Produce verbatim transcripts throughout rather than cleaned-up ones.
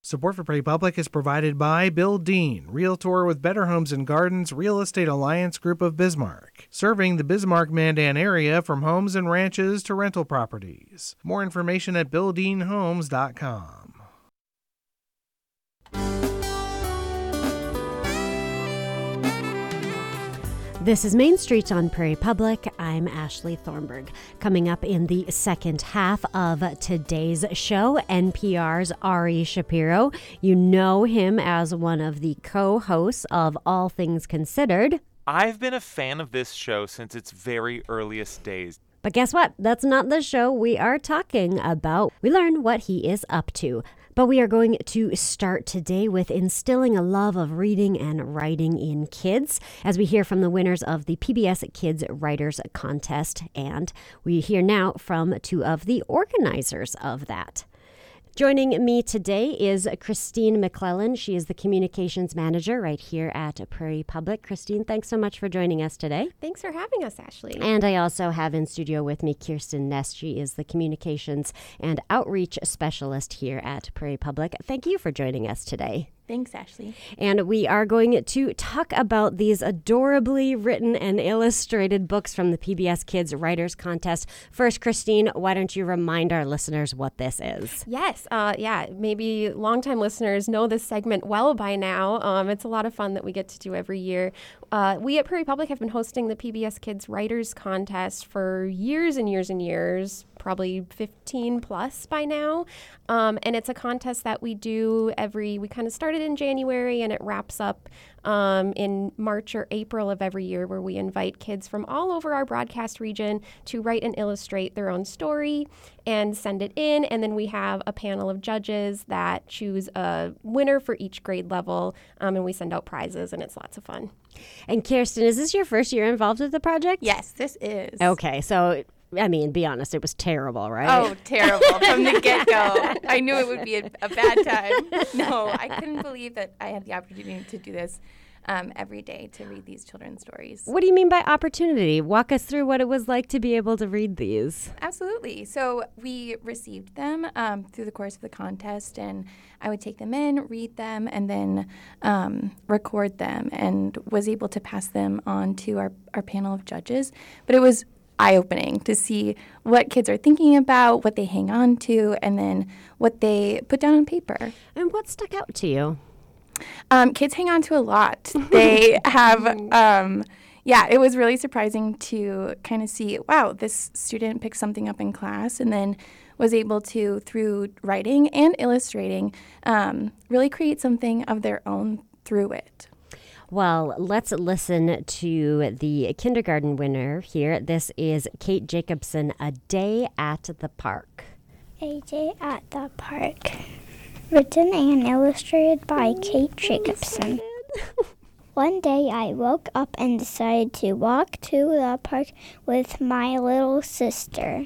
Support for Prairie Public is provided by Bill Dean, Realtor with Better Homes and Gardens Real Estate Alliance Group of Bismarck, serving the Bismarck-Mandan area from homes and ranches to rental properties. More information at bill dean homes dot com. This is Main Street on Prairie Public. I'm Ashley Thornburg. Coming up in the second half of today's show, N P R's Ari Shapiro. You know him as one of the co-hosts of All Things Considered. I've been a fan of this show since its very earliest days. But guess what? That's not the show we are talking about. We learn what he is up to. But we are going to start today with instilling a love of reading and writing in kids, as we hear from the winners of the P B S Kids Writers Contest. And we hear now from two of the organizers of that. Joining me today is Christine McClellan. She is the communications manager right here at Prairie Public. Christine, thanks so much for joining us today. Thanks for having us, Ashley. And I also have in studio with me Kirsten Ness. She is the communications and outreach specialist here at Prairie Public. Thank you for joining us today. Thanks, Ashley. And we are going to talk about these adorably written and illustrated books from the P B S Kids Writers Contest. First, Christine, why don't you remind our listeners what this is? Yes. Uh, yeah, maybe longtime listeners know this segment well by now. Um, it's a lot of fun that we get to do every year. Uh, we at Prairie Public have been hosting the P B S Kids Writers Contest for years and years and years, probably fifteen plus by now. Um, and it's a contest that we do every, we kind of started in January and it wraps up um, in March or April of every year, where we invite kids from all over our broadcast region to write and illustrate their own story and send it in. And then we have a panel of judges that choose a winner for each grade level, um, and we send out prizes, and it's lots of fun. And Kirsten, is this your first year involved with the project? Yes, this is. Okay, so I mean, be honest, it was terrible, right? Oh, terrible from the get-go. I knew it would be a, a bad time. No, I couldn't believe that I had the opportunity to do this um, every day, to read these children's stories. What do you mean by opportunity? Walk us through what it was like to be able to read these. Absolutely. So we received them um, through the course of the contest, and I would take them in, read them, and then um, record them, and was able to pass them on to our, our panel of judges. But it was eye-opening to see what kids are thinking about, what they hang on to, and then what they put down on paper. And what stuck out to you? Um, kids hang on to a lot. They have, um, yeah, it was really surprising to kind of see, wow, this student picked something up in class and then was able to, through writing and illustrating, um, really create something of their own through it. Well, let's listen to the kindergarten winner here. This is Kate Jacobson, A Day at the Park. A Day at the Park. Written and illustrated by Kate Jacobson. One day I woke up and decided to walk to the park with my little sister.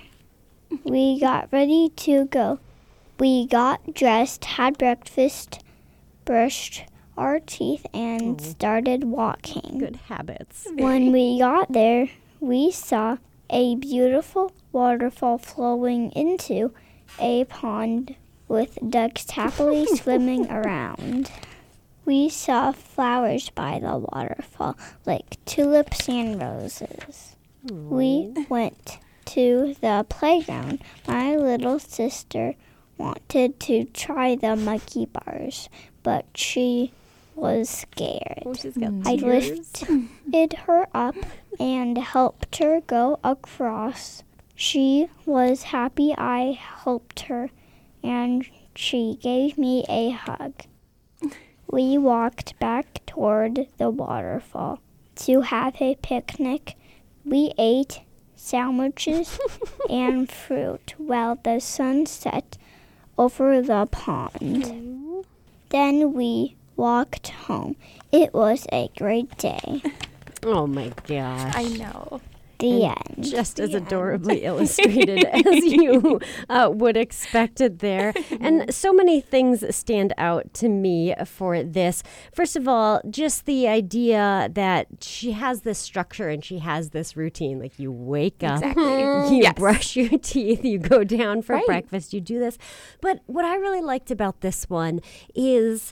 We got ready to go. We got dressed, had breakfast, brushed our teeth, and started walking. Good habits. When we got there, we saw a beautiful waterfall flowing into a pond with ducks happily swimming around. We saw flowers by the waterfall, like tulips and roses. Aww. We went to the playground. My little sister wanted to try the monkey bars, but she was scared. Oh, she's got I lifted her up and helped her go across. She was happy I helped her, and she gave me a hug. We walked back toward the waterfall to have a picnic. We ate sandwiches and fruit while the sun set over the pond. Mm. Then we walked home. It was a great day. Oh my gosh. I know. The end. Just as adorably illustrated as you uh, would expect it there. And so many things stand out to me for this. First of all, just the idea that she has this structure and she has this routine. Like you wake up, Exactly. you Yes. brush your teeth, you go down for Right. breakfast, you do this. But what I really liked about this one is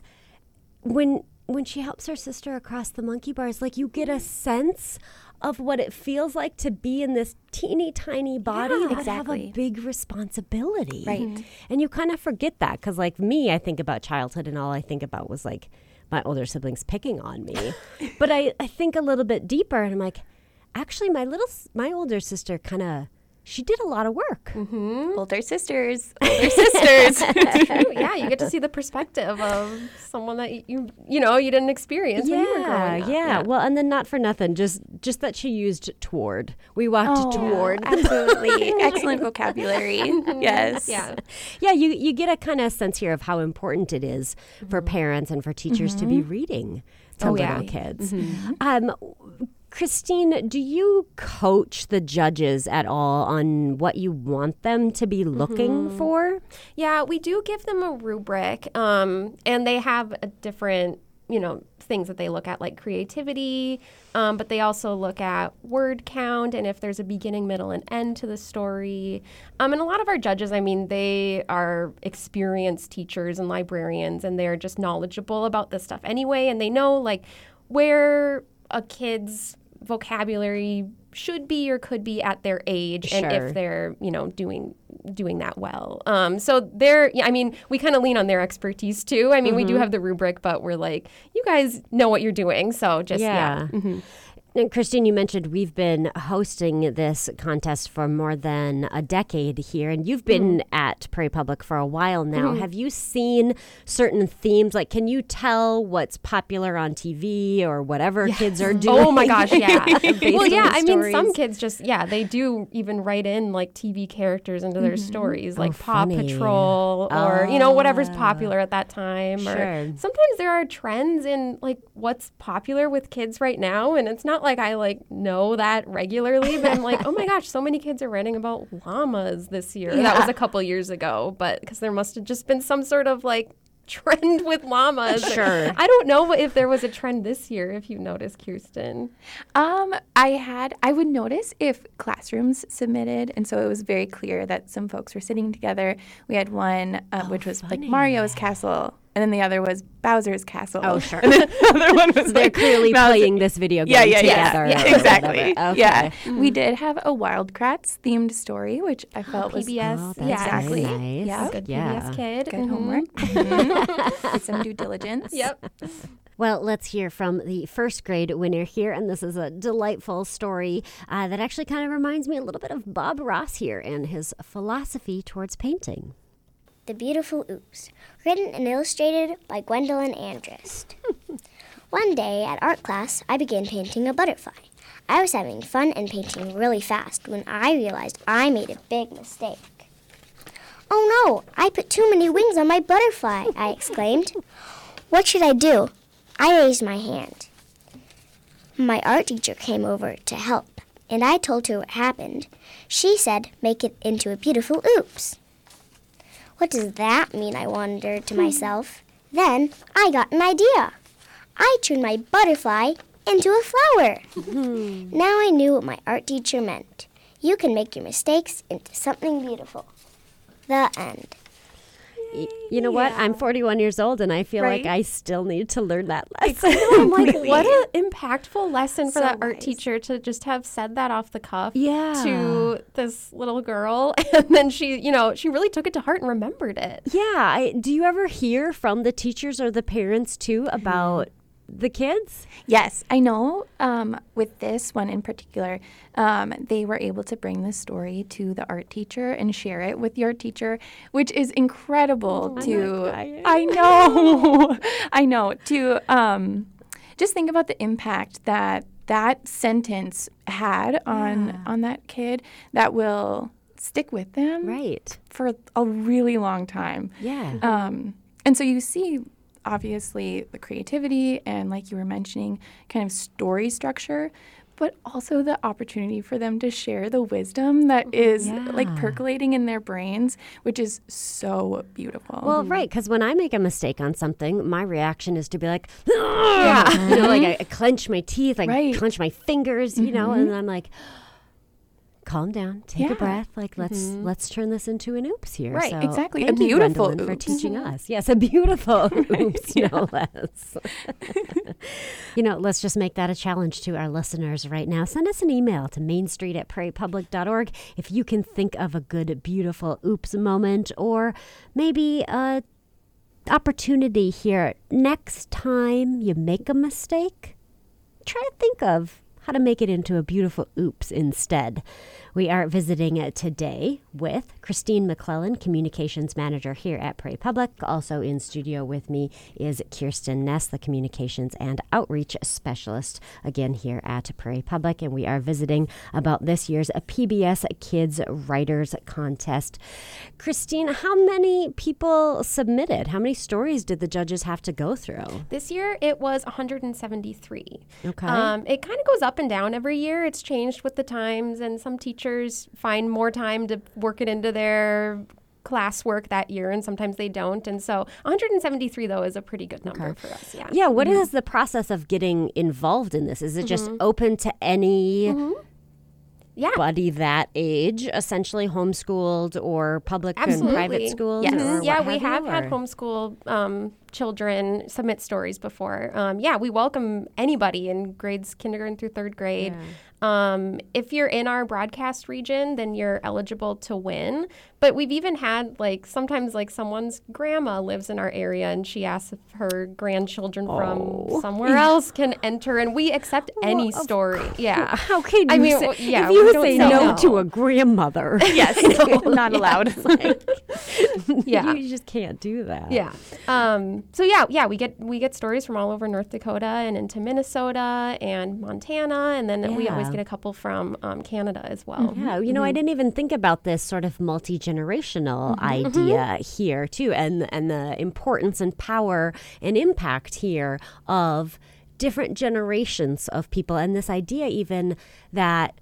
when when she helps her sister across the monkey bars, like you get a sense of what it feels like to be in this teeny tiny body Yeah, that have a exactly. big responsibility. Right. And you kind of forget that because like me, I think about childhood and all I think about was like my older siblings picking on me. But I, I think a little bit deeper and I'm like, actually my little, s- my older sister kind of, she did a lot of work. Older sisters. Older sisters. Oh, yeah, you get to see the perspective of someone that you you know you didn't experience when you were growing up. yeah. Well, and then not for nothing, just just that she used toward. We walked Oh, toward. Absolutely. Excellent vocabulary. Yes. Yeah. Yeah, you you get a kind of sense here of how important it is for parents and for teachers to be reading to Oh, little yeah. kids. Um, Christine, do you coach the judges at all on what you want them to be looking for? Yeah, we do give them a rubric, um, and they have a different, you know, things that they look at, like creativity, um, but they also look at word count and if there's a beginning, middle, and end to the story. Um, and a lot of our judges, I mean, they are experienced teachers and librarians, and they're just knowledgeable about this stuff anyway, and they know, like, where a kid's vocabulary should be or could be at their age and Sure. if they're, you know, doing doing that well. Um, so they're, yeah, I mean, we kind of lean on their expertise too. I mean, we do have the rubric, but we're like, you guys know what you're doing. So just, yeah. Yeah. And Christine, you mentioned we've been hosting this contest for more than a decade here, and you've been at Prairie Public for a while now. Have you seen certain themes? Like, can you tell what's popular on T V or whatever kids are doing? Oh my gosh, yeah. based well, on yeah, the I mean, some stories? kids just, yeah, they do even write in like T V characters into their stories, like Paw funny. Patrol or, you know, whatever's popular at that time. Sure. Or sometimes there are trends in like what's popular with kids right now. And it's not like I like know that regularly, but I'm like, oh my gosh, so many kids are writing about llamas this year. That was a couple years ago, but because there must have just been some sort of like trend with llamas. Sure. I don't know if there was a trend this year, if you noticed, Kirsten. Um, I had, I would notice if classrooms submitted, and so it was very clear that some folks were sitting together. We had one, uh, which was like Mario's castle, and then the other was Bowser's castle. Oh, sure. And then the other one was They're like clearly Bowser- playing this video game Yeah, yeah, together. yeah, or yeah, exactly. whatever. Okay. Yeah, we did have a Wildcrats themed story, which I felt was P B S. Oh, that's yeah, exactly. very nice. Yeah. Good Yeah. P B S kid. good Mhm. homework. Mhm. Did some due diligence. Yep. Well, let's hear from the first grade winner here. And this is a delightful story uh, that actually kind of reminds me a little bit of Bob Ross here and his philosophy towards painting. The Beautiful Oops, written and illustrated by Gwendolyn Andrist. One day at art class, I began painting a butterfly. I was having fun and painting really fast when I realized I made a big mistake. Oh no, I put too many wings on my butterfly, I exclaimed. What should I do? I raised my hand. My art teacher came over to help, and I told her what happened. She said, make it into a beautiful oops. What does that mean? I wondered to myself. Then I got an idea. I turned my butterfly into a flower. Now I knew what my art teacher meant. You can make your mistakes into something beautiful. The end. Y- You know what? I'm forty-one years old, and I feel Right? like I still need to learn that lesson. I'm like, what an impactful lesson for So that art wise. teacher to just have said that off the cuff Yeah. to this little girl. And then she, you know, she really took it to heart and remembered it. Yeah. I, do you ever hear from the teachers or the parents, too, about the kids? Yes, I know um, with this one in particular, um, they were able to bring this story to the art teacher and share it with the art teacher, which is incredible to, I know, I know, to um, just think about the impact that that sentence had on, on that kid that will stick with them Right. for a really long time. Yeah. Um, and so you see, obviously, the creativity and, like you were mentioning, kind of story structure. but also the opportunity for them to share the wisdom that is Yeah. like percolating in their brains, which is so beautiful. Well, right, because when I make a mistake on something, my reaction is to be like, yeah, you know, like I, I clench my teeth, I Right. clench my fingers, you know, and I'm like, calm down, take Yeah. a breath, like let's let's turn this into an oops here. Right, So, exactly. A thank you, beautiful Gwendolyn, for oops. teaching us. Yes, a beautiful oops, no less. You know, let's just make that a challenge to our listeners right now. Send us an email to mainstreet at prairie public dot org if you can think of a good, beautiful oops moment, or maybe a opportunity here. Next time you make a mistake, try to think of how to make it into a beautiful oops instead. We are visiting uh, today with Christine McClellan, Communications Manager here at Prairie Public. Also in studio with me is Kirsten Ness, the Communications and Outreach Specialist, again here at Prairie Public. And we are visiting about this year's P B S Kids Writers Contest. Christine, how many people submitted? How many stories did the judges have to go through? This year it was one hundred seventy-three. Okay. Um, it kind of goes up and down every year. It's changed with the times, and some teachers find more time to work it into their classwork that year, and sometimes they don't. And so one hundred seventy-three, though, is a pretty good number Okay. for us. Yeah. Yeah, what is the process of getting involved in this? Is it just open to any Yeah. buddy that age, essentially homeschooled or public Absolutely. and private schools? Yes. or Yeah, what we have, have you, had or- homeschool um, children submit stories before. Um, yeah, we welcome anybody in grades kindergarten through third grade. Um, if you're in our broadcast region, then you're eligible to win. But we've even had, like, sometimes, like, someone's grandma lives in our area and she asks if her grandchildren Oh. from somewhere else can enter, and we accept any Well, of story. Yeah. How can you I mean, say, well, yeah, if you we don't say say no, no. to a grandmother? yes, not allowed. It's like, Yeah. you just can't do that. Yeah. Um, so yeah, yeah, we get we get stories from all over North Dakota and into Minnesota and Montana, and then we always Yeah. get a couple from um, Canada as well. Yeah, you know, I didn't even think about this sort of multi-generational idea here too, and and the importance and power and impact here of different generations of people, and this idea even that,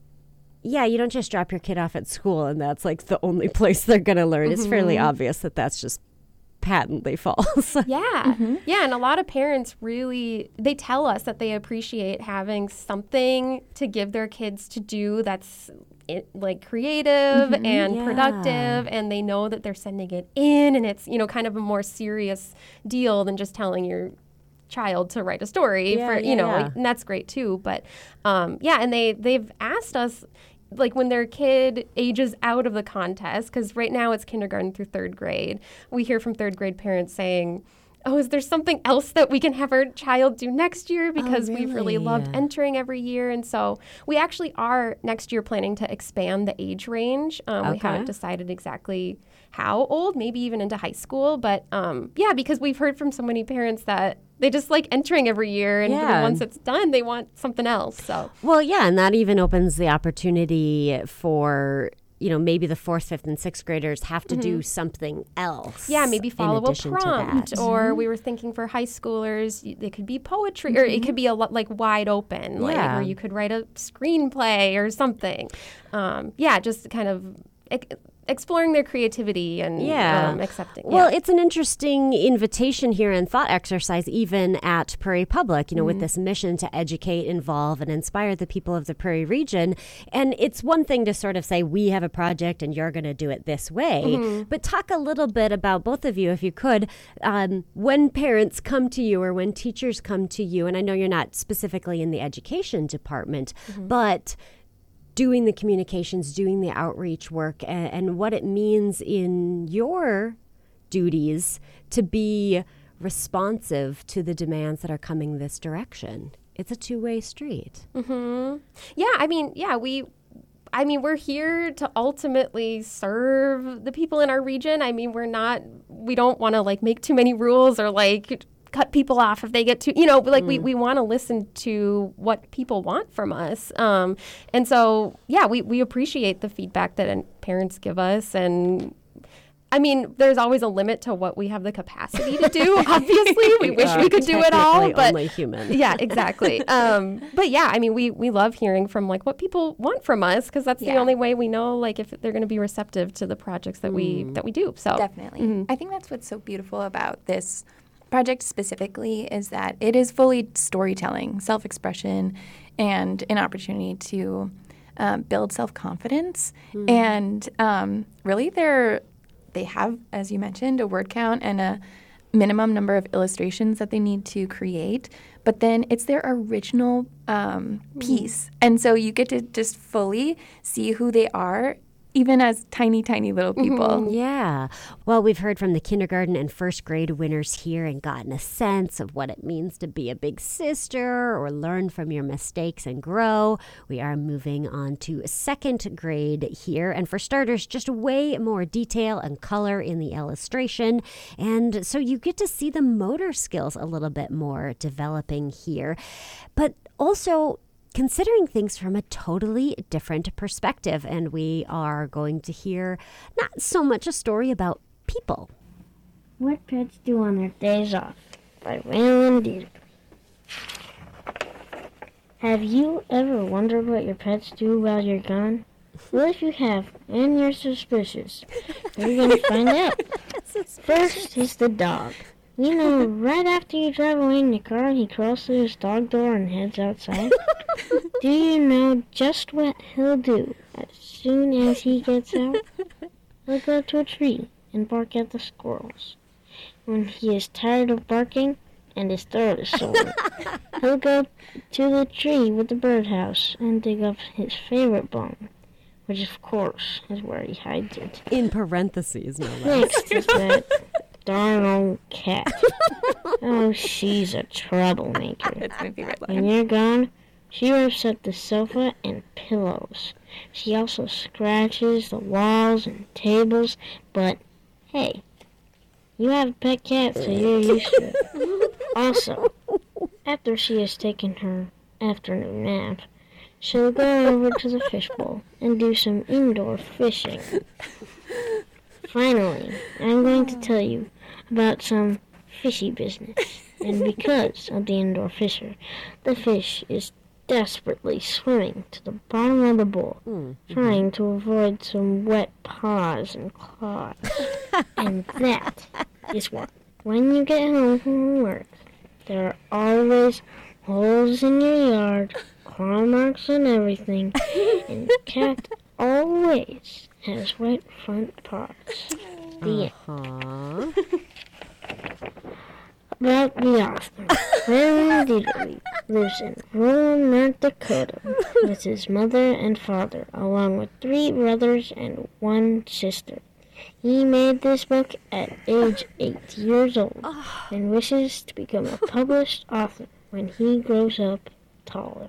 yeah, you don't just drop your kid off at school and that's like the only place they're going to learn. It's fairly obvious that that's just patently false. Yeah. Yeah. And a lot of parents really, they tell us that they appreciate having something to give their kids to do that's it, like creative and Yeah. productive. And they know that they're sending it in, and it's, you know, kind of a more serious deal than just telling your child to write a story Yeah, for, you yeah, know, yeah. and that's great too. But um, yeah. And they, they've asked us, like when their kid ages out of the contest, because right now it's kindergarten through third grade, we hear from third grade parents saying, oh, is there something else that we can have our child do next year? Because we've really really? loved entering every year. And so we actually are next year planning to expand the age range. Um, We Okay. haven't decided exactly how old, maybe even into high school. But um, yeah, because we've heard from so many parents that they just like entering every year. And Yeah. once it's done, they want something else. So Well, yeah, and that even opens the opportunity for, you know, maybe the fourth, fifth, and sixth graders have to do something else. yeah, maybe in follow a addition to prompt, that. or we were thinking for high schoolers, y- it could be poetry, or it could be a lot like wide open, like Yeah. where you could write a screenplay or something. Um, yeah, just kind of ec- exploring their creativity and Yeah. um, accepting. Well, yeah. it's an interesting invitation here and thought exercise, even at Prairie Public, you know, with this mission to educate, involve, and inspire the people of the Prairie region. And it's one thing to sort of say, we have a project and you're going to do it this way. But talk a little bit about, both of you, if you could, um, when parents come to you or when teachers come to you, and I know you're not specifically in the education department, but doing the communications, doing the outreach work, and, and what it means in your duties to be responsive to the demands that are coming this direction. It's a two-way street. Yeah, I mean, yeah, we, I mean, we're here to ultimately serve the people in our region. I mean, we're not, we don't want to like make too many rules or like cut people off if they get too, you know, like we, we want to listen to what people want from us. Um, and so, yeah, we, we appreciate the feedback that uh, parents give us. And I mean, there's always a limit to what we have the capacity to do. Obviously, we wish we could do it all, but only human. Yeah, exactly. um, but yeah, I mean, we we love hearing from like what people want from us because that's Yeah. the only way we know like if they're going to be receptive to the projects that we that we do. So Definitely. Mhm. I think that's what's so beautiful about this project specifically is that it is fully storytelling, self-expression, and an opportunity to um, build self-confidence. Mm. And um, really, they're they have, as you mentioned, a word count and a minimum number of illustrations that they need to create. But then it's their original um, piece. And so you get to just fully see who they are, even as tiny, tiny little people. Yeah. Well, we've heard from the kindergarten and first grade winners here and gotten a sense of what it means to be a big sister or learn from your mistakes and grow. We are moving on to second grade here. And for starters, just way more detail and color in the illustration. And so you get to see the motor skills a little bit more developing here. But also, considering things from a totally different perspective. And we are going to hear not so much a story about people. What pets do on their days off by Waylon Dieter. Have you ever wondered what your pets do while you're gone? Well, if you have, and you're suspicious, you're going to find out. First is the dog. You know, right after you drive away in your car, he crawls through his dog door and heads outside. Do you know just what he'll do as soon as he gets out? He'll go to a tree and bark at the squirrels. When he is tired of barking and his throat is sore, he'll go to the tree with the birdhouse and dig up his favorite bone, which of course is where he hides it. In parentheses, no less. Next is that darn old cat. Oh, she's a troublemaker. That's my favorite When line. you're gone, she rips up the sofa and pillows. She also scratches the walls and tables, but hey, you have a pet cat, so you're used to it. Also, after she has taken her afternoon nap, she'll go over to the fishbowl and do some indoor fishing. Finally, I'm going to tell you about some fishy business. And because of the indoor fisher, the fish is desperately swimming to the bottom of the bowl, Mm. trying to avoid some wet paws and claws. And that is why, when you get home from work, there are always holes in your yard, claw marks on everything, and the cat always has wet front paws. The end. Huh? About the author, Waylon Dieter lives in rural North Dakota with his mother and father, along with three brothers and one sister. He made this book at age eight years old and wishes to become a published author when he grows up taller.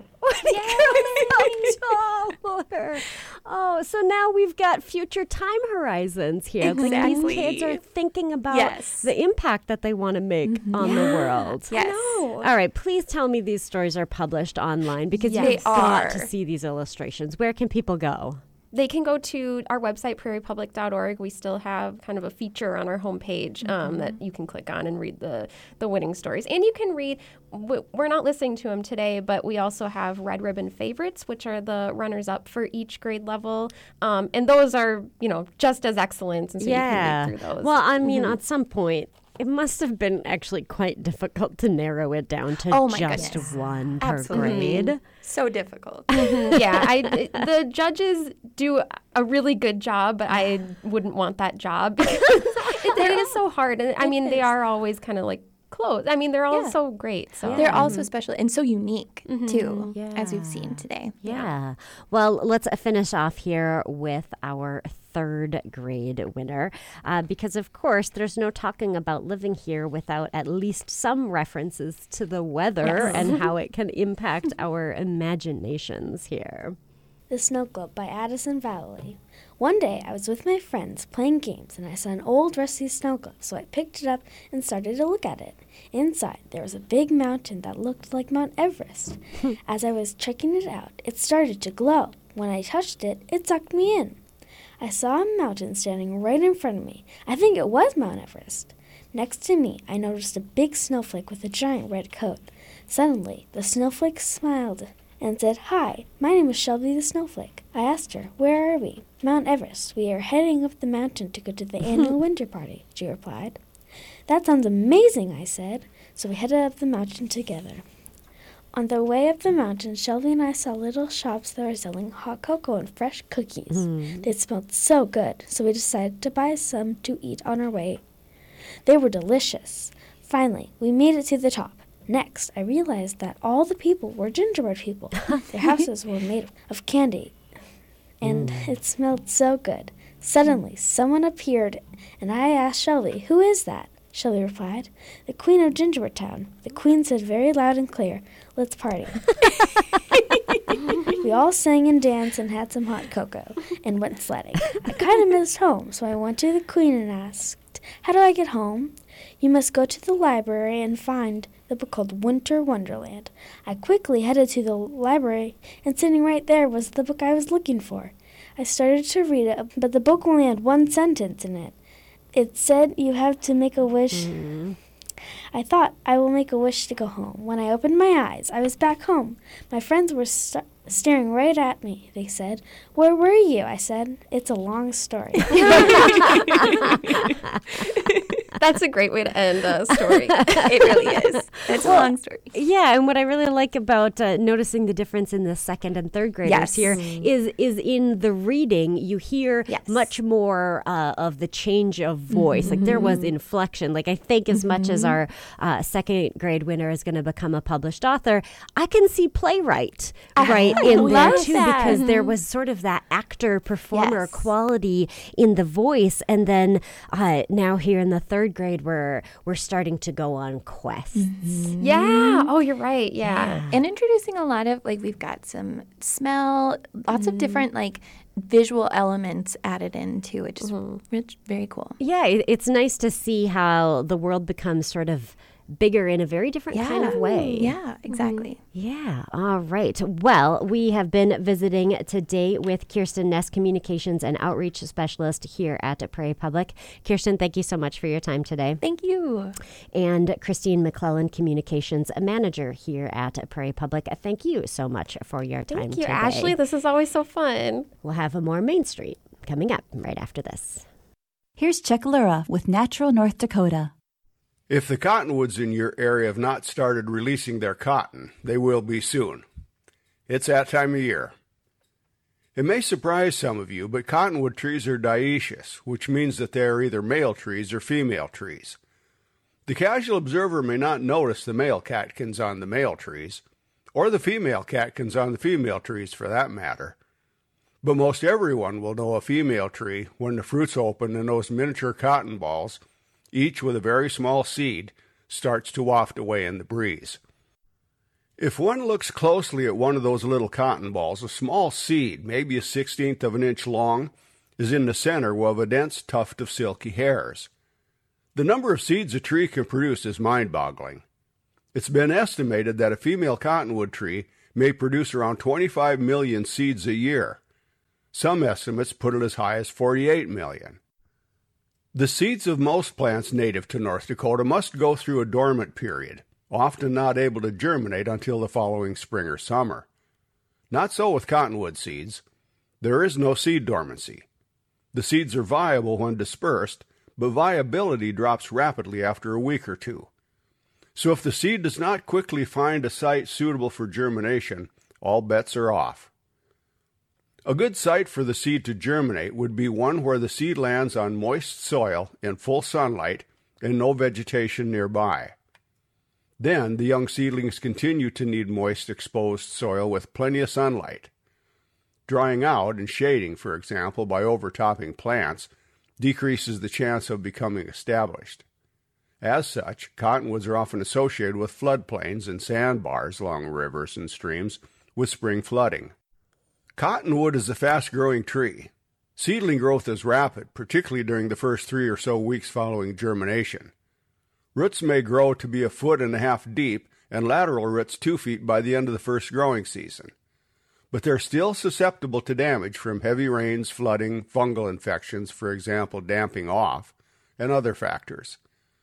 Taller. Oh, so now we've got future time horizons here. Like Exactly. these kids are thinking about Yes. the impact that they want to make on the world. Yes. All right, please tell me these stories are published online because Yes. you've They got are. to see these illustrations. Where can people go? they can go to our website, prairie public dot org. We still have kind of a feature on our homepage um, that you can click on and read the, the winning stories. And you can read, w- we're not listening to them today, but we also have Red Ribbon Favorites, which are the runners-up for each grade level. Um, and those are, you know, just as excellent. And so yeah. you can read through those. Well, I mean, at some point, it must have been actually quite difficult to narrow it down to Oh my just goodness. one per Absolutely. grade. So difficult. yeah, I, the judges do a really good job, but I wouldn't want that job because it, it is so hard. And I mean, they are always kind of like close. I mean, they're all Yeah. so great. So They're all so special and so unique, too, Yeah. as we've seen today. Yeah. Well, let's uh, finish off here with our third grade winner. Uh, because, of course, there's no talking about living here without at least some references to the weather and how it can impact our imaginations here. The Snow Globe by Addison Valley. One day I was with my friends playing games and I saw an old rusty snow globe, so I picked it up and started to look at it. Inside there was a big mountain that looked like Mount Everest. As I was checking it out, it started to glow. When I touched it, it sucked me in. I saw a mountain standing right in front of me. I think it was Mount Everest. Next to me, I noticed a big snowflake with a giant red coat. Suddenly, the snowflake smiled and said, "Hi, my name is Shelby the Snowflake." I asked her, "Where are we?" "Mount Everest. We are heading up the mountain to go to the annual winter party," she replied. "That sounds amazing," I said. So we headed up the mountain together. On the way up the mountain, Shelby and I saw little shops that were selling hot cocoa and fresh cookies. Mm. They smelled so good, so we decided to buy some to eat on our way. They were delicious. Finally, we made it to the top. Next, I realized that all the people were gingerbread people. Their houses were made of candy, and mm. it smelled so good. Suddenly, someone appeared, and I asked Shelby, "Who is that?" Shelby replied, "The Queen of Gingerbread Town." The Queen said very loud and clear, "Let's party." We all sang and danced and had some hot cocoa and went sledding. I kind of missed home, so I went to the Queen and asked, "How do I get home?" "You must go to the library and find the book called Winter Wonderland." I quickly headed to the library, and sitting right there was the book I was looking for. I started to read it, but the book only had one sentence in it. It said you have to make a wish. Mm. I thought, I will make a wish to go home. When I opened my eyes, I was back home. My friends were st- staring right at me. They said, "Where were you?" I said, "It's a long story." That's a great way to end a story. It really is. It's well, a long story. Yeah, and what I really like about uh, noticing the difference in the second and third graders yes. here mm. is is in the reading, you hear yes. much more uh, of the change of voice. Mm-hmm. Like there was inflection. Like I think as mm-hmm. much as our uh, second grade winner is going to become a published author, I can see playwright I right in there too that. because mm-hmm. there was sort of that actor performer yes. quality in the voice, and then uh, now here in the third grade we're we're starting to go on quests. Mm-hmm. Yeah. Oh, you're right. Yeah. yeah. And introducing a lot of, like, we've got some smell, lots mm-hmm. of different, like, visual elements added into it. Just mm-hmm. rich, very cool. Yeah, it, it's nice to see how the world becomes sort of bigger in a very different yeah. kind of way. Yeah, exactly. Mm-hmm. Yeah. All right. Well, we have been visiting today with Kirsten Ness, Communications and Outreach Specialist here at Prairie Public. Kirsten, thank you so much for your time today. Thank you. And Christine McClellan, Communications Manager here at Prairie Public. Thank you so much for your time Thank you, today. Ashley. This is always so fun. We'll have a more Main Street coming up right after this. Here's Chuck Lura with Natural North Dakota. If the cottonwoods in your area have not started releasing their cotton, they will be soon. It's that time of year. It may surprise some of you, but cottonwood trees are dioecious, which means that they are either male trees or female trees. The casual observer may not notice the male catkins on the male trees, or the female catkins on the female trees for that matter. But most everyone will know a female tree when the fruits open and those miniature cotton balls, each with a very small seed, starts to waft away in the breeze. If one looks closely at one of those little cotton balls, a small seed, maybe a sixteenth of an inch long, is in the center of a dense tuft of silky hairs. The number of seeds a tree can produce is mind-boggling. It's been estimated that a female cottonwood tree may produce around twenty-five million seeds a year. Some estimates put it as high as forty-eight million. The seeds of most plants native to North Dakota must go through a dormant period, often not able to germinate until the following spring or summer. Not so with cottonwood seeds. There is no seed dormancy. The seeds are viable when dispersed, but viability drops rapidly after a week or two. So if the seed does not quickly find a site suitable for germination, all bets are off. A good site for the seed to germinate would be one where the seed lands on moist soil in full sunlight and no vegetation nearby. Then the young seedlings continue to need moist, exposed soil with plenty of sunlight. Drying out and shading, for example, by overtopping plants, decreases the chance of becoming established. As such, cottonwoods are often associated with floodplains and sandbars along rivers and streams with spring flooding. Cottonwood is a fast-growing tree. Seedling growth is rapid, particularly during the first three or so weeks following germination. Roots may grow to be a foot and a half deep, and lateral roots two feet by the end of the first growing season. but they're still susceptible to damage from heavy rains, flooding, fungal infections, for example, damping off, and other factors.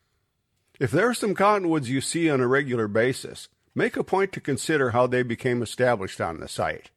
If there are some cottonwoods you see on a regular basis, make a point to consider how they became established on the site.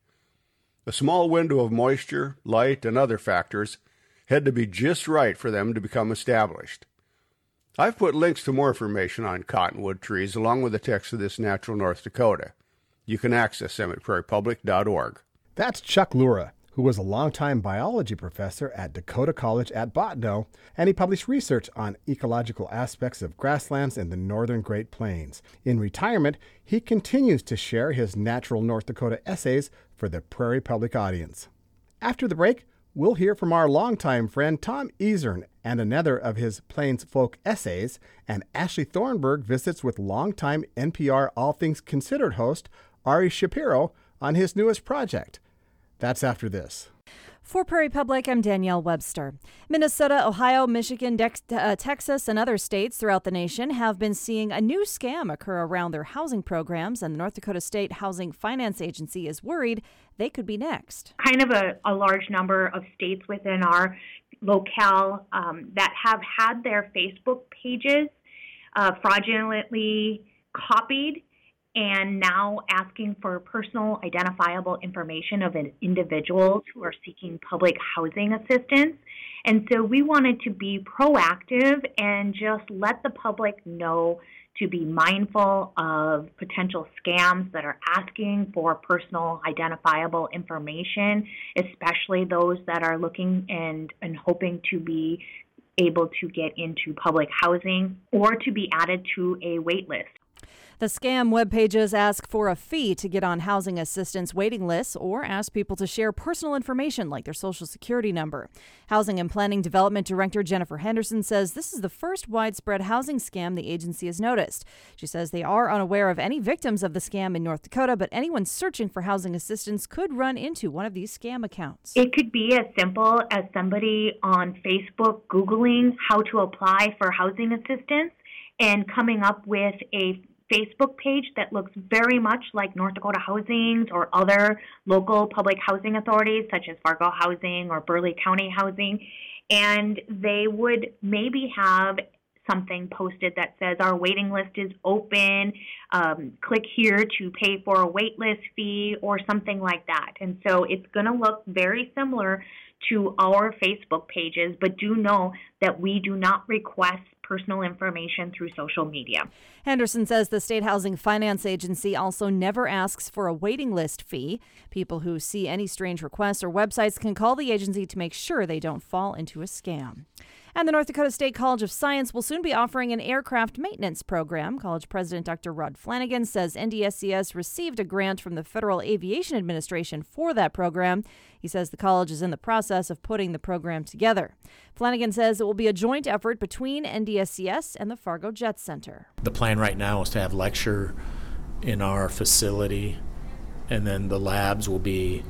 A small window of moisture, light, and other factors had to be just right for them to become established. I've put links to more information on cottonwood trees along with the text of this Natural North Dakota. You can access them at prairie public dot org. That's Chuck Lura, who was a longtime biology professor at Dakota College at Bottineau, and he published research on ecological aspects of grasslands in the northern Great Plains. In retirement, he continues to share his Natural North Dakota essays for the Prairie Public audience. After the break, we'll hear from our longtime friend Tom Ezern and another of his Plains folk essays, and Ashley Thornburg visits with longtime N P R All Things Considered host Ari Shapiro on his newest project. That's after this. For Prairie Public, I'm Danielle Webster. Minnesota, Ohio, Michigan, Dex- uh, Texas, and other states throughout the nation have been seeing a new scam occur around their housing programs, and the North Dakota State Housing Finance Agency is worried they could be next. Kind of a, a large number of states within our locale um, that have had their Facebook pages uh, fraudulently copied and now asking for personal identifiable information of an individuals who are seeking public housing assistance. And so we wanted to be proactive and just let the public know to be mindful of potential scams that are asking for personal identifiable information, especially those that are looking and, and hoping to be able to get into public housing or to be added to a wait list. The scam web pages ask for a fee to get on housing assistance waiting lists or ask people to share personal information like their social security number. Housing and Planning Development Director Jennifer Henderson says this is the first widespread housing scam the agency has noticed. She says they are unaware of any victims of the scam in North Dakota, but anyone searching for housing assistance could run into one of these scam accounts. It could be as simple as somebody on Facebook Googling how to apply for housing assistance and coming up with a Facebook page that looks very much like North Dakota Housing or other local public housing authorities such as Fargo Housing or Burleigh County Housing, and they would maybe have something posted that says our waiting list is open, um, click here to pay for a wait list fee or something like that. And so it's going to look very similar to our Facebook pages, but do know that we do not request personal information through social media. Henderson says the State Housing Finance Agency also never asks for a waiting list fee. People who see any strange requests or websites can call the agency to make sure they don't fall into a scam. And the North Dakota State College of Science will soon be offering an aircraft maintenance program. College President Doctor Rod Flanagan says N D S C S received a grant from the Federal Aviation Administration for that program. He says the college is in the process of putting the program together. Flanagan says it will be a joint effort between N D S C S and the Fargo Jet Center. The plan right now is to have lecture in our facility, and then the labs will be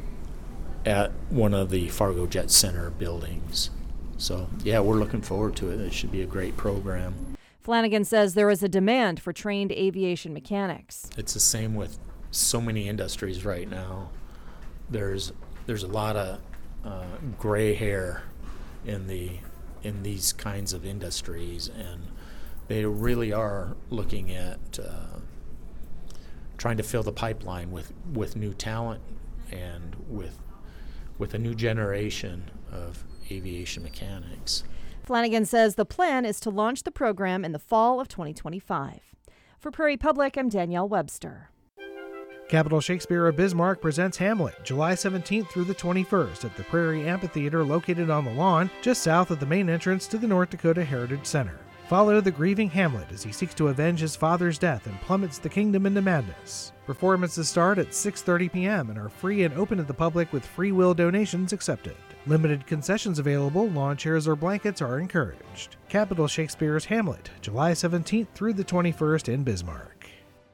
at one of the Fargo Jet Center buildings. So, yeah, we're looking forward to it. It should be a great program. Flanagan says there is a demand for trained aviation mechanics. It's the same with so many industries right now. There's there's a lot of uh, gray hair in the in these kinds of industries, and they really are looking at uh, trying to fill the pipeline with, with new talent and with with a new generation of aviation mechanics. Flanagan says the plan is to launch the program in the fall of twenty twenty-five. For Prairie Public, I'm Danielle Webster. Capitol Shakespeare of Bismarck presents Hamlet, July seventeenth through the twenty-first at the Prairie Amphitheater located on the lawn just south of the main entrance to the North Dakota Heritage Center. Follow the grieving Hamlet as he seeks to avenge his father's death and plummets the kingdom into madness. Performances start at six thirty p.m. and are free and open to the public with free will donations accepted. Limited concessions available, lawn chairs or blankets are encouraged. Capitol Shakespeare's Hamlet, July seventeenth through the twenty-first in Bismarck.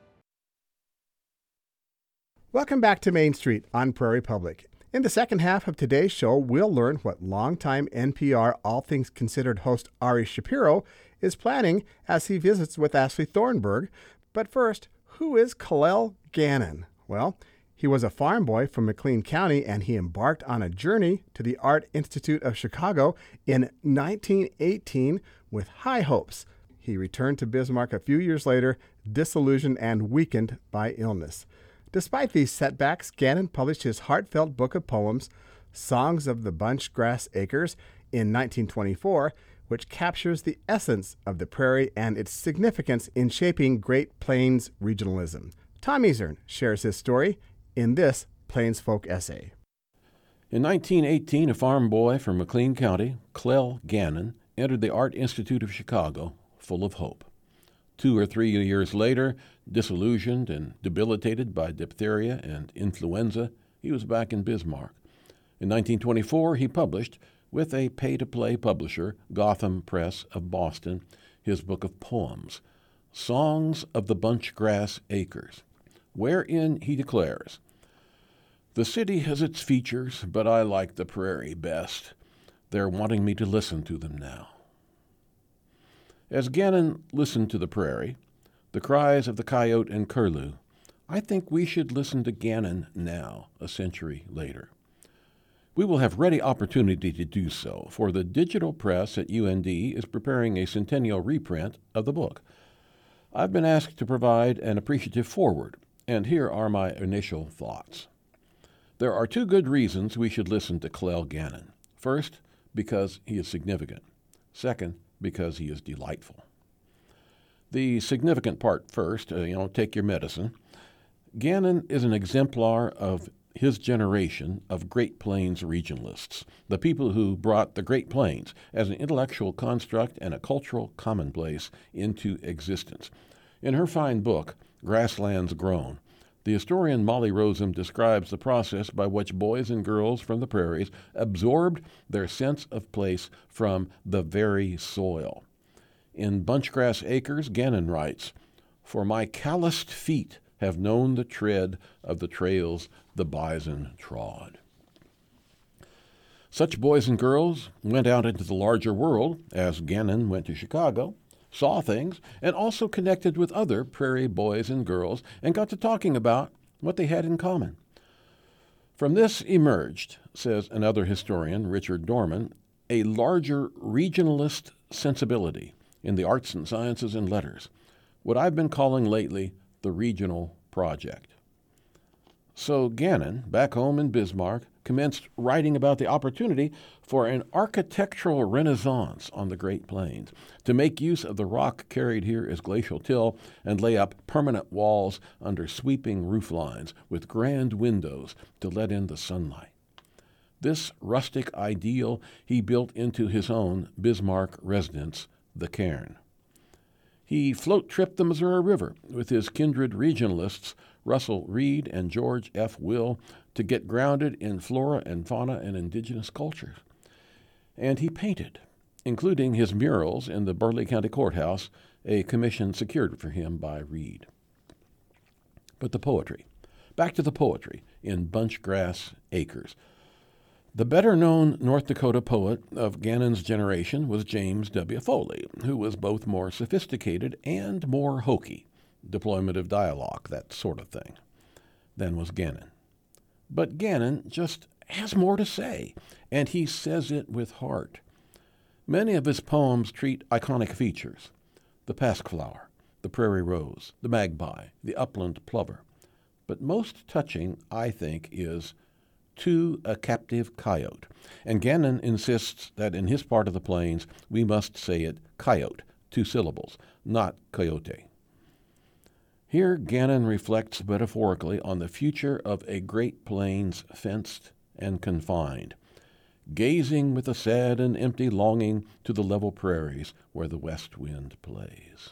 Welcome back to Main Street on Prairie Public. In the second half of today's show, we'll learn what longtime N P R All Things Considered host Ari Shapiro is planning as he visits with Ashley Thornburg. But first, who is Kalel Gannon? Well, He was a farm boy from McLean County, and he embarked on a journey to the Art Institute of Chicago in nineteen eighteen with high hopes. He returned to Bismarck a few years later, disillusioned and weakened by illness. Despite these setbacks, Gannon published his heartfelt book of poems, Songs of the Bunch Grass Acres, in nineteen twenty-four, which captures the essence of the prairie and its significance in shaping Great Plains regionalism. Tom Isern shares his story in this Plains Folk essay. In nineteen eighteen, a farm boy from McLean County, Clell Gannon, entered the Art Institute of Chicago full of hope. Two or three years later, disillusioned and debilitated by diphtheria and influenza, he was back in Bismarck. In nineteen twenty-four, he published, with a pay-to-play publisher, Gotham Press of Boston, his book of poems, Songs of the Bunch Grass Acres, wherein he declares, "The city has its features, but I like the prairie best. They're wanting me to listen to them now." As Gannon listened to the prairie, the cries of the coyote and curlew, I think we should listen to Gannon now, a century later. We will have ready opportunity to do so, for the digital press at U N D is preparing a centennial reprint of the book. I've been asked to provide an appreciative foreword, and here are my initial thoughts. There are two good reasons we should listen to Clell Gannon. First, because he is significant. Second, because he is delightful. The significant part first, uh, you know, take your medicine. Gannon is an exemplar of his generation of Great Plains regionalists, the people who brought the Great Plains as an intellectual construct and a cultural commonplace into existence. In her fine book, Grasslands Grown, the historian Molly Rozum describes the process by which boys and girls from the prairies absorbed their sense of place from the very soil. In Bunchgrass Acres, Gannon writes, "For my calloused feet have known the tread of the trails the bison trod." Such boys and girls went out into the larger world, as Gannon went to Chicago, saw things, and also connected with other prairie boys and girls and got to talking about what they had in common. From this emerged, says another historian, Richard Dorman, a larger regionalist sensibility in the arts and sciences and letters, what I've been calling lately the regional project. So Gannon, back home in Bismarck, commenced writing about the opportunity for an architectural renaissance on the Great Plains, to make use of the rock carried here as glacial till and lay up permanent walls under sweeping roof lines with grand windows to let in the sunlight. This rustic ideal he built into his own Bismarck residence, the Cairn. He float-tripped the Missouri River with his kindred regionalists, Russell Reed and George F. Will, to get grounded in flora and fauna and indigenous cultures. And he painted, including his murals in the Burleigh County Courthouse, a commission secured for him by Reed. But the poetry. Back to the poetry in Bunchgrass Acres. The better-known North Dakota poet of Gannon's generation was James W. Foley, who was both more sophisticated and more hokey, deployment of dialogue, that sort of thing, than was Gannon. But Gannon just has more to say, and he says it with heart. Many of his poems treat iconic features: the pasquiflower, the prairie rose, the magpie, the upland plover. But most touching, I think, is "To a Captive Coyote," and Gannon insists that in his part of the plains we must say it coyote, two syllables, not coyote. Here Gannon reflects metaphorically on the future of a Great Plains fenced and confined, gazing with a sad and empty longing to the level prairies where the west wind plays.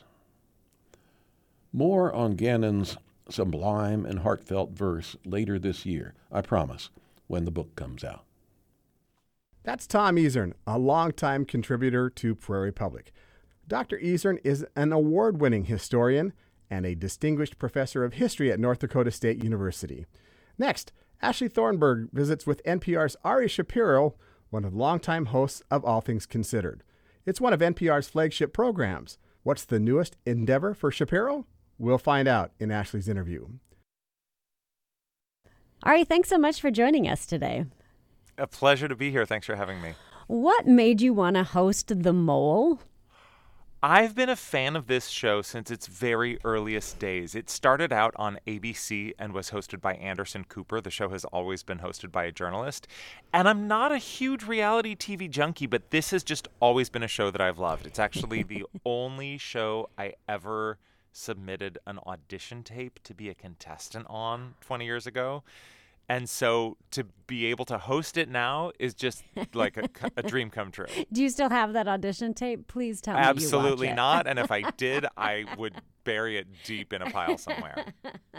More on Gannon's sublime and heartfelt verse later this year, I promise, when the book comes out. That's Tom Isern, a longtime contributor to Prairie Public. Doctor Isern is an award-winning historian and a distinguished professor of history at North Dakota State University. Next, Ashley Thornburg visits with N P R's Ari Shapiro, one of the longtime hosts of All Things Considered. It's one of N P R's flagship programs. What's the newest endeavor for Shapiro? We'll find out in Ashley's interview. Ari, thanks so much for joining us today. A pleasure to be here. Thanks for having me. What made you want to host The Mole? I've been a fan of this show since its very earliest days. It started out on A B C and was hosted by Anderson Cooper. The show has always been hosted by a journalist. And I'm not a huge reality T V junkie, but this has just always been a show that I've loved. It's actually the only show I ever submitted an audition tape to be a contestant on twenty years ago. And so to be able to host it now is just like a, a dream come true. Do you still have that audition tape? Please tell me Absolutely you watch it. not. And if I did, I would bury it deep in a pile somewhere.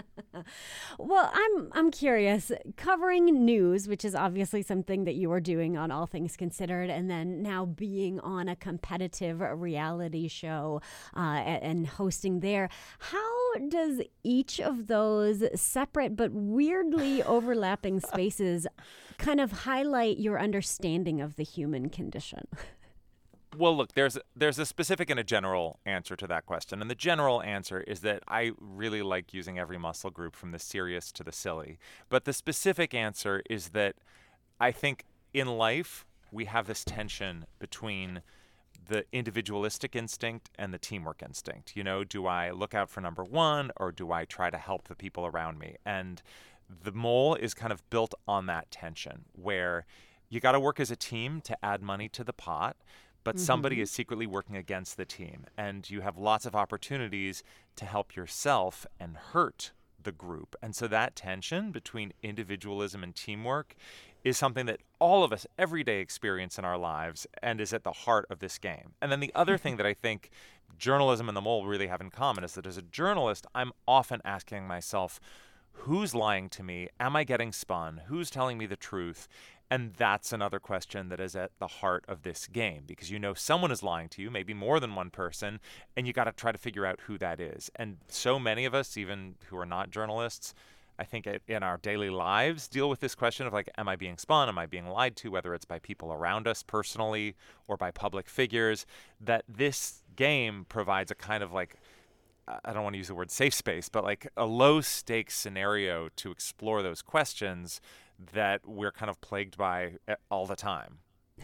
Well, I'm I'm curious. Covering news, which is obviously something that you are doing on All Things Considered, and then now being on a competitive reality show uh, and hosting there, how does each of those separate but weirdly overlapping spaces kind of highlight your understanding of the human condition? Well, look, there's there's a specific and a general answer to that question. And the general answer is that I really like using every muscle group from the serious to the silly. But the specific answer is that I think in life we have this tension between the individualistic instinct and the teamwork instinct. You know, do I look out for number one or do I try to help the people around me? And The Mole is kind of built on that tension where you got to work as a team to add money to the pot, but mm-hmm. somebody is secretly working against the team. And you have lots of opportunities to help yourself and hurt the group. And so that tension between individualism and teamwork is something that all of us every day experience in our lives and is at the heart of this game. And then the other thing that I think journalism and The Mole really have in common is that as a journalist, I'm often asking myself, who's lying to me? Am I getting spun? Who's telling me the truth? And that's another question that is at the heart of this game, because you know someone is lying to you, maybe more than one person, and you got to try to figure out who that is. And so many of us, even who are not journalists, I think in our daily lives deal with this question of like, am I being spun? Am I being lied to? Whether it's by people around us personally or by public figures, that this game provides a kind of like, I don't want to use the word safe space, but like a low stakes scenario to explore those questions that we're kind of plagued by all the time.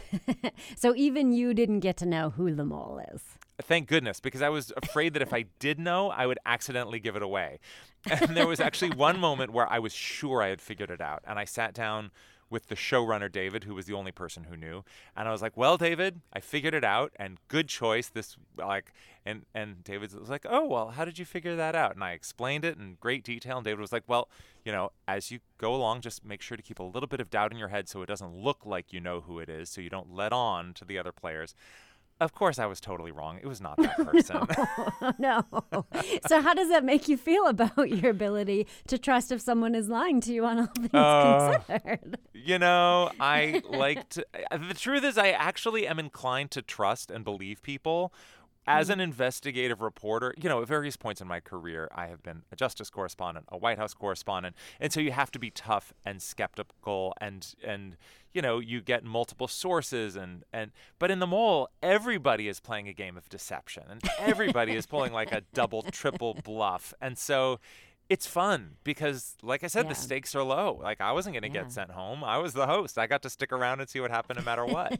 So even you didn't get to know who the mole is. Thank goodness, because I was afraid that if I did know, I would accidentally give it away. And there was actually one moment where I was sure I had figured it out. And I sat down with the showrunner, David, who was the only person who knew. And I was like, well, David, I figured it out, and good choice. This like, and, and David was like, oh, well, how did you figure that out? And I explained it in great detail. And David was like, well, you know, as you go along, just make sure to keep a little bit of doubt in your head so it doesn't look like you know who it is, so you don't let on to the other players. Of course, I was totally wrong. It was not that person. no, no. So how does that make you feel about your ability to trust if someone is lying to you on All Things uh, Considered? You know, I like to... The truth is I actually am inclined to trust and believe people. As an investigative reporter, you know, at various points in my career, I have been a justice correspondent, a White House correspondent, and so you have to be tough and skeptical, and and you know, you get multiple sources, and and but in The Mole, everybody is playing a game of deception, and everybody is pulling like a double, triple bluff, and so it's fun because, like I said, yeah. the stakes are low. Like I wasn't going to yeah. get sent home. I was the host. I got to stick around and see what happened no matter what.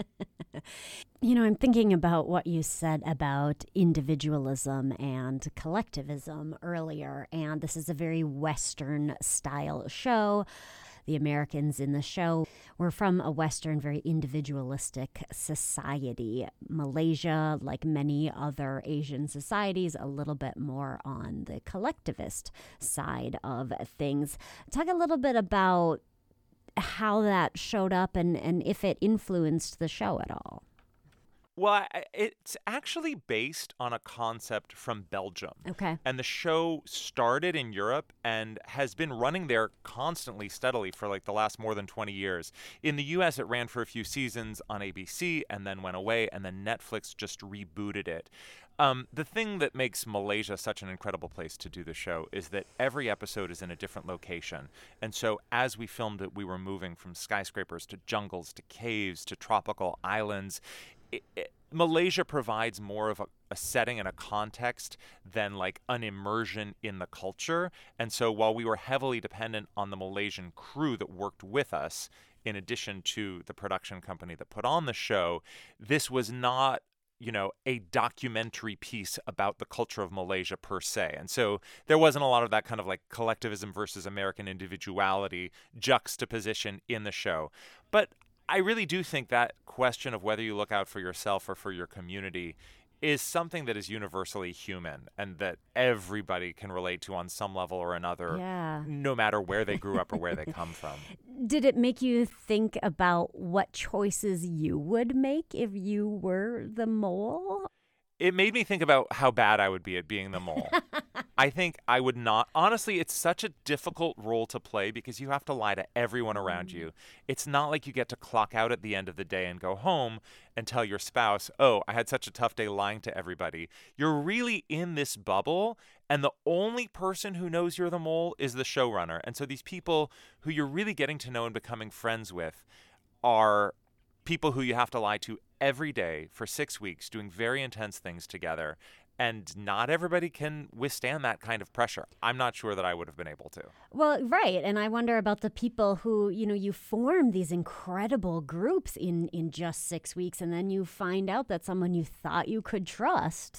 You know, I'm thinking about what you said about individualism and collectivism earlier, and this is a very Western style show. The Americans in the show were from a Western, very individualistic society. Malaysia, like many other Asian societies, a little bit more on the collectivist side of things. Talk a little bit about how that showed up and, and if it influenced the show at all. Well, it's actually based on a concept from Belgium. Okay. And the show started in Europe and has been running there constantly, steadily for like the last more than twenty years. In the U S, it ran for a few seasons on A B C and then went away, and then Netflix just rebooted it. Um, the thing that makes Malaysia such an incredible place to do the show is that every episode is in a different location. And so as we filmed it, we were moving from skyscrapers to jungles to caves to tropical islands. It, it, Malaysia provides more of a, a setting and a context than like an immersion in the culture. And so while we were heavily dependent on the Malaysian crew that worked with us, in addition to the production company that put on the show, this was not, you know, a documentary piece about the culture of Malaysia per se. And so there wasn't a lot of that kind of like collectivism versus American individuality juxtaposition in the show. But I really do think that question of whether you look out for yourself or for your community is something that is universally human and that everybody can relate to on some level or another, yeah. no matter where they grew up or where they come from. Did it make you think about what choices you would make if you were the mole? It made me think about how bad I would be at being the mole. I think I would not. Honestly, it's such a difficult role to play because you have to lie to everyone around you. It's not like you get to clock out at the end of the day and go home and tell your spouse, oh, I had such a tough day lying to everybody. You're really in this bubble, and the only person who knows you're the mole is the showrunner. And so these people who you're really getting to know and becoming friends with are people who you have to lie to every day for six weeks doing very intense things together. And not everybody can withstand that kind of pressure. I'm not sure that I would have been able to. Well, right. And I wonder about the people who, you know, you form these incredible groups in, in just six weeks. And then you find out that someone you thought you could trust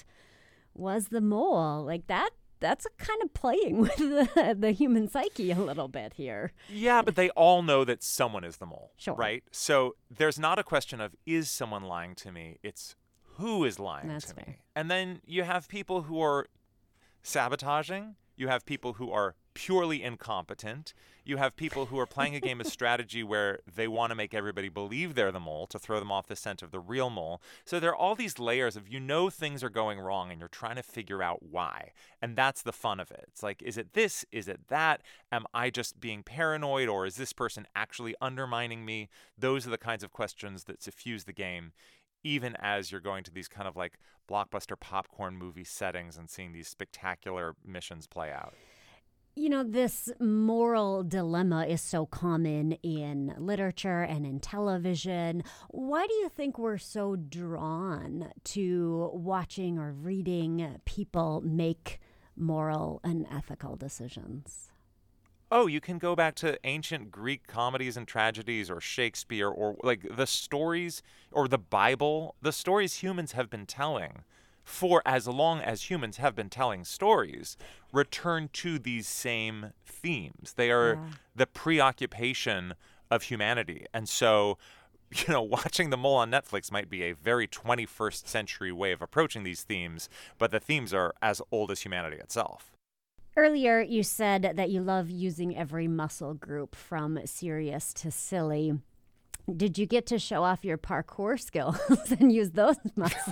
was the mole. Like that. That's a kind of playing with the, the human psyche a little bit here. Yeah, but they all know that someone is the mole, sure. right? So there's not a question of, is someone lying to me? It's who is lying That's to fair. me? And then you have people who are sabotaging. You have people who are purely incompetent. You have people who are playing a game of strategy where they want to make everybody believe they're the mole to throw them off the scent of the real mole. So there are all these layers of, you know, things are going wrong and you're trying to figure out why. And that's the fun of it. It's like, is it this? Is it that? Am I just being paranoid, or is this person actually undermining me? Those are the kinds of questions that suffuse the game, even as you're going to these kind of like blockbuster popcorn movie settings and seeing these spectacular missions play out. You know, this moral dilemma is so common in literature and in television. Why do you think we're so drawn to watching or reading people make moral and ethical decisions? Oh, you can go back to ancient Greek comedies and tragedies, or Shakespeare, or like the stories, or the Bible, the stories humans have been telling for as long as humans have been telling stories, return to these same themes. They are yeah. the preoccupation of humanity. And so, you know, watching The Mole on Netflix might be a very twenty-first century way of approaching these themes, but the themes are as old as humanity itself. Earlier, you said that you love using every muscle group from serious to silly. Did you get to show off your parkour skills and use those muscles?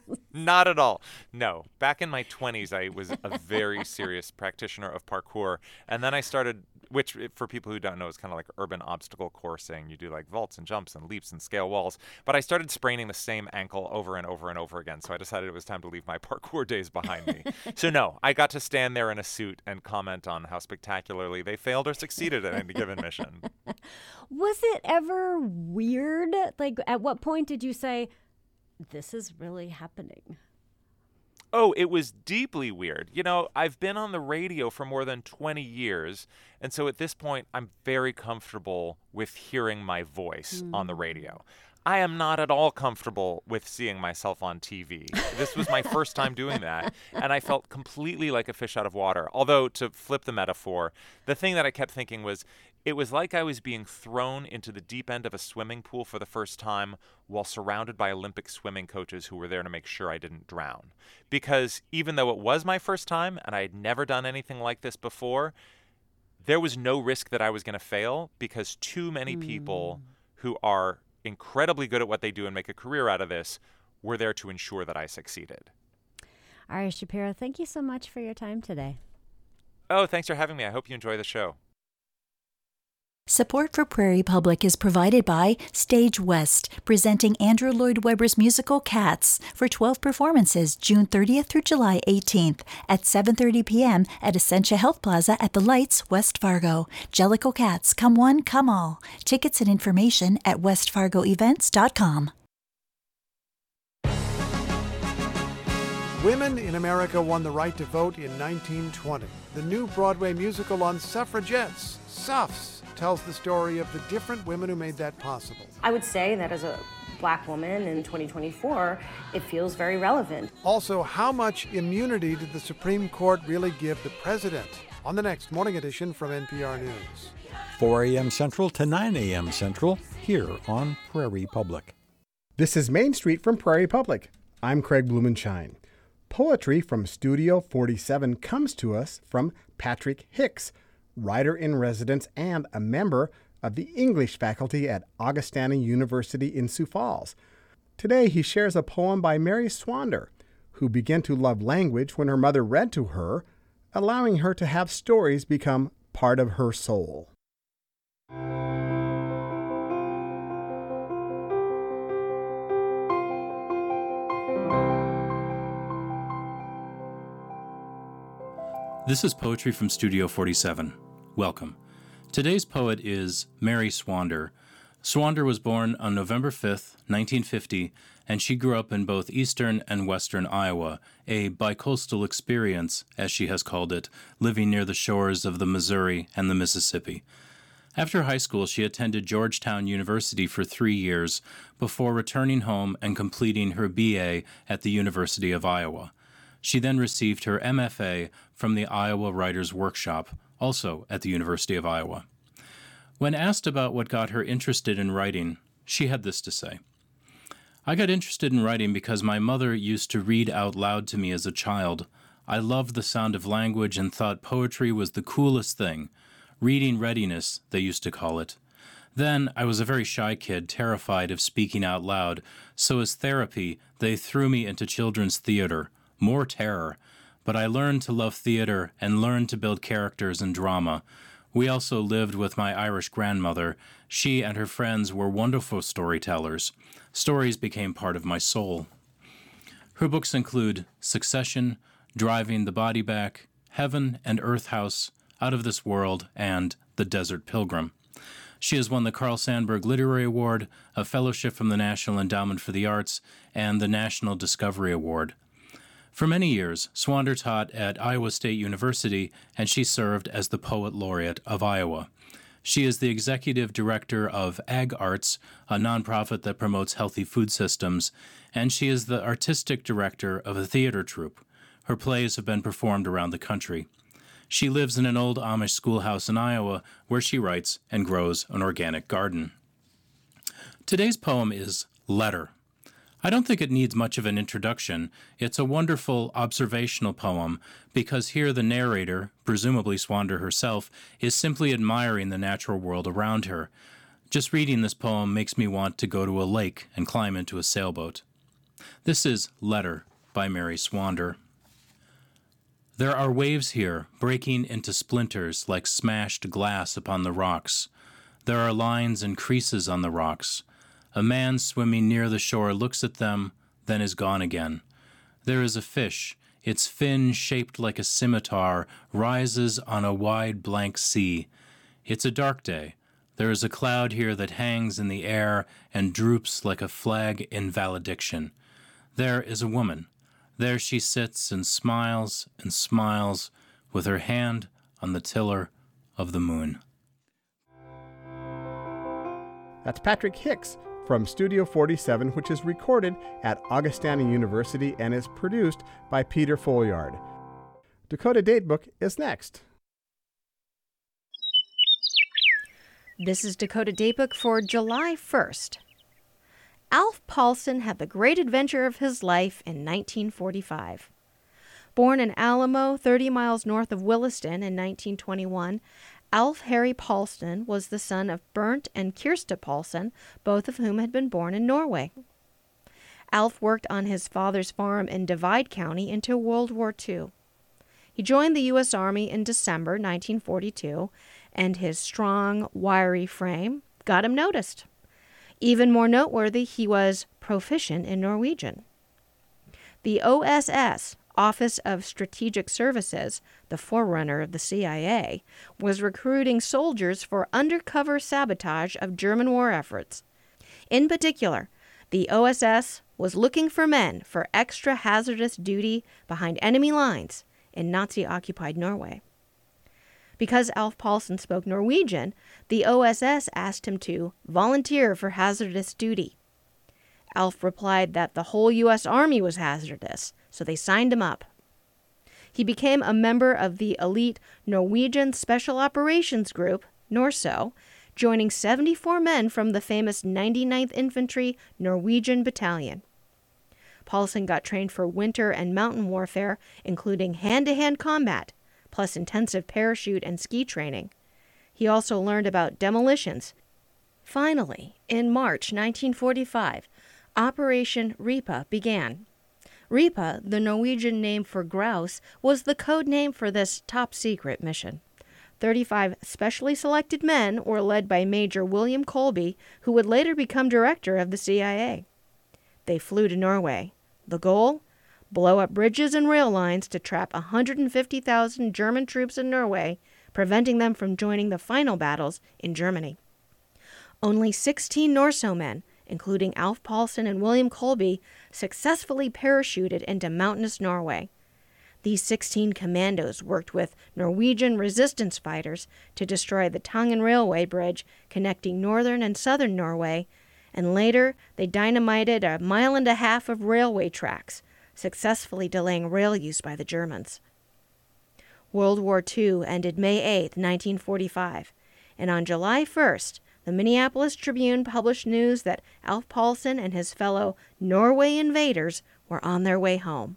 Not at all. No. Back in my twenties, I was a very serious practitioner of parkour. And then I started, which for people who don't know is kind of like urban obstacle coursing. You do like vaults and jumps and leaps and scale walls. But I started spraining the same ankle over and over and over again. So I decided it was time to leave my parkour days behind me. So no, I got to stand there in a suit and comment on how spectacularly they failed or succeeded at any given mission. Was it ever weird? Like, at what point did you say, this is really happening? Oh, it was deeply weird. You know, I've been on the radio for more than twenty years, and so at this point, I'm very comfortable with hearing my voice mm. on the radio. I am not at all comfortable with seeing myself on T V. This was my first time doing that, and I felt completely like a fish out of water. Although, to flip the metaphor, the thing that I kept thinking was, it was like I was being thrown into the deep end of a swimming pool for the first time while surrounded by Olympic swimming coaches who were there to make sure I didn't drown. Because even though it was my first time and I had never done anything like this before, there was no risk that I was going to fail because too many mm. people who are incredibly good at what they do and make a career out of this were there to ensure that I succeeded. Ari Shapiro, thank you so much for your time today. Oh, thanks for having me. I hope you enjoy the show. Support for Prairie Public is provided by Stage West, presenting Andrew Lloyd Webber's musical Cats for twelve performances June thirtieth through July eighteenth at seven thirty p.m. at Essentia Health Plaza at the Lights, West Fargo. Jellicle Cats, come one, come all. Tickets and information at west fargo events dot com. Women in America won the right to vote in nineteen twenty. The new Broadway musical on suffragettes, Suffs, tells the story of the different women who made that possible. I would say that as a Black woman in twenty twenty-four, it feels very relevant. Also, how much immunity did the Supreme Court really give the president? On the next Morning Edition from N P R News. four a.m. Central to nine a.m. Central, here on Prairie Public. This is Main Street from Prairie Public. I'm Craig Blumenshine. Poetry from Studio forty-seven comes to us from Patrick Hicks, writer-in-residence and a member of the English faculty at Augustana University in Sioux Falls. Today he shares a poem by Mary Swander, who began to love language when her mother read to her, allowing her to have stories become part of her soul. This is Poetry from Studio forty-seven. Welcome. Today's poet is Mary Swander. Swander was born on November fifth, nineteen fifty, and she grew up in both eastern and western Iowa, a bicoastal experience, as she has called it, living near the shores of the Missouri and the Mississippi. After high school, she attended Georgetown University for three years before returning home and completing her B A at the University of Iowa. She then received her M F A from the Iowa Writers Workshop, also at the University of Iowa. When asked about what got her interested in writing, she had this to say. I got interested in writing because my mother used to read out loud to me as a child. I loved the sound of language and thought poetry was the coolest thing. Reading readiness, they used to call it. Then I was a very shy kid, terrified of speaking out loud, so as therapy, they threw me into children's theater. More terror. But I learned to love theater and learned to build characters and drama. We also lived with my Irish grandmother. She and her friends were wonderful storytellers. Stories became part of my soul. Her books include Succession, Driving the Body Back, Heaven and Earth House, Out of This World, and The Desert Pilgrim. She has won the Carl Sandburg Literary Award, a fellowship from the National Endowment for the Arts, and the National Discovery Award. For many years, Swander taught at Iowa State University, and she served as the Poet Laureate of Iowa. She is the executive director of Ag Arts, a nonprofit that promotes healthy food systems, and she is the artistic director of a theater troupe. Her plays have been performed around the country. She lives in an old Amish schoolhouse in Iowa, where she writes and grows an organic garden. Today's poem is Letter. I don't think it needs much of an introduction. It's a wonderful observational poem because here the narrator, presumably Swander herself, is simply admiring the natural world around her. Just reading this poem makes me want to go to a lake and climb into a sailboat. This is Letter by Mary Swander. There are waves here breaking into splinters like smashed glass upon the rocks. There are lines and creases on the rocks. A man swimming near the shore looks at them, then is gone again. There is a fish. Its fin, shaped like a scimitar, rises on a wide blank sea. It's a dark day. There is a cloud here that hangs in the air and droops like a flag in valediction. There is a woman. There she sits and smiles and smiles with her hand on the tiller of the moon. That's Patrick Hicks from Studio forty-seven, which is recorded at Augustana University and is produced by Peter Folliard. Dakota Datebook is next. This is Dakota Datebook for July first. Alf Paulson had the great adventure of his life in nineteen forty-five. Born in Alamo, thirty miles north of Williston in nineteen twenty-one, Alf Harry Paulson was the son of Bernt and Kirsta Paulson, both of whom had been born in Norway. Alf worked on his father's farm in Divide County until World War Two. He joined the U S Army in December nineteen forty-two, and his strong, wiry frame got him noticed. Even more noteworthy, he was proficient in Norwegian. The O S S, Office of Strategic Services, the forerunner of the C I A, was recruiting soldiers for undercover sabotage of German war efforts. In particular, the O S S was looking for men for extra hazardous duty behind enemy lines in Nazi-occupied Norway. Because Alf Paulsen spoke Norwegian, the O S S asked him to volunteer for hazardous duty. Alf replied that the whole U S Army was hazardous, so they signed him up. He became a member of the elite Norwegian Special Operations Group, NORSO, joining seventy-four men from the famous ninety-ninth Infantry Norwegian Battalion. Paulsen got trained for winter and mountain warfare, including hand-to-hand combat, plus intensive parachute and ski training. He also learned about demolitions. Finally, in March nineteen forty-five, Operation Ripa began. Ripa, the Norwegian name for grouse, was the code name for this top-secret mission. thirty-five specially selected men were led by Major William Colby, who would later become director of the C I A. They flew to Norway. The goal? Blow up bridges and rail lines to trap one hundred fifty thousand German troops in Norway, preventing them from joining the final battles in Germany. Only sixteen Norso men, including Alf Paulsen and William Colby, successfully parachuted into mountainous Norway. These sixteen commandos worked with Norwegian resistance fighters to destroy the Tangen Railway Bridge connecting northern and southern Norway, and later they dynamited a mile and a half of railway tracks, successfully delaying rail use by the Germans. World War Two ended May eighth, nineteen forty-five, and on July first, the Minneapolis Tribune published news that Alf Paulsen and his fellow Norway invaders were on their way home.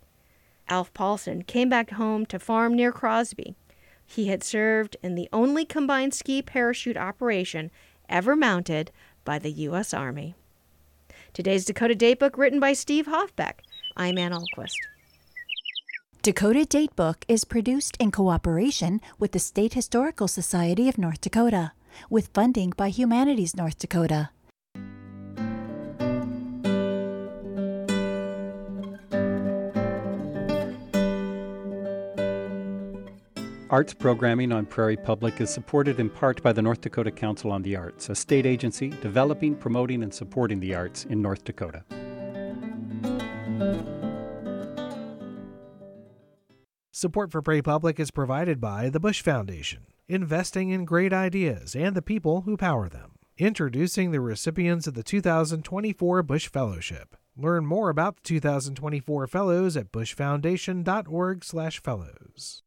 Alf Paulsen came back home to farm near Crosby. He had served in the only combined ski parachute operation ever mounted by the U S Army. Today's Dakota Datebook written by Steve Hofbeck. I'm Ann Ahlquist. Dakota Datebook is produced in cooperation with the State Historical Society of North Dakota, with funding by Humanities North Dakota. Arts programming on Prairie Public is supported in part by the North Dakota Council on the Arts, a state agency developing, promoting, and supporting the arts in North Dakota. Support for Prairie Public is provided by the Bush Foundation, investing in great ideas and the people who power them. Introducing the recipients of the two thousand twenty-four Bush Fellowship. Learn more about the two thousand twenty-four Fellows at bush foundation dot org slash fellows.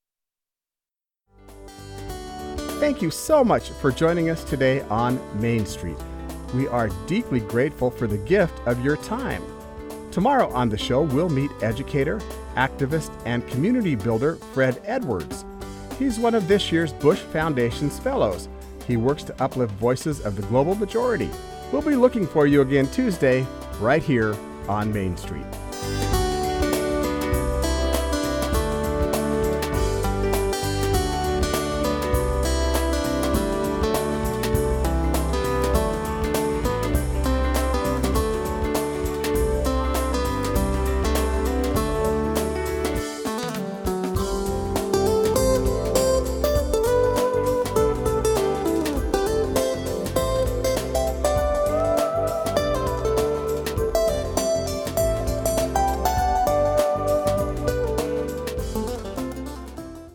Thank you so much for joining us today on Main Street. We are deeply grateful for the gift of your time. Tomorrow on the show, we'll meet educator, activist, and community builder Fred Edwards. He's one of this year's Bush Foundation's Fellows. He works to uplift voices of the global majority. We'll be looking for you again Tuesday, right here on Main Street.